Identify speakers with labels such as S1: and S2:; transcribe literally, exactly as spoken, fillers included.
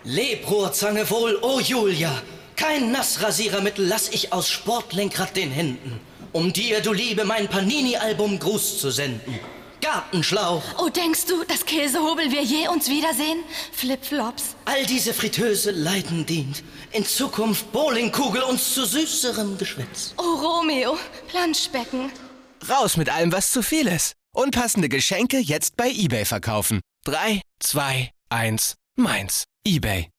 S1: Lebrohrzange wohl, oh Julia. Kein Nassrasierermittel lass ich aus Sportlenkrad den Händen, um dir, du Liebe, mein Panini-Album Gruß zu senden. Gartenschlauch.
S2: Oh, denkst du, das Käsehobel wir je uns wiedersehen? Flipflops.
S1: All diese Fritteuse Leiden dient. In Zukunft Bowlingkugel uns zu süßerem Geschwätz.
S2: Oh, Romeo, Planschbecken.
S3: Raus mit allem, was zu viel ist. Unpassende Geschenke jetzt bei eBay verkaufen. Drei, zwei, eins, meins. eBay.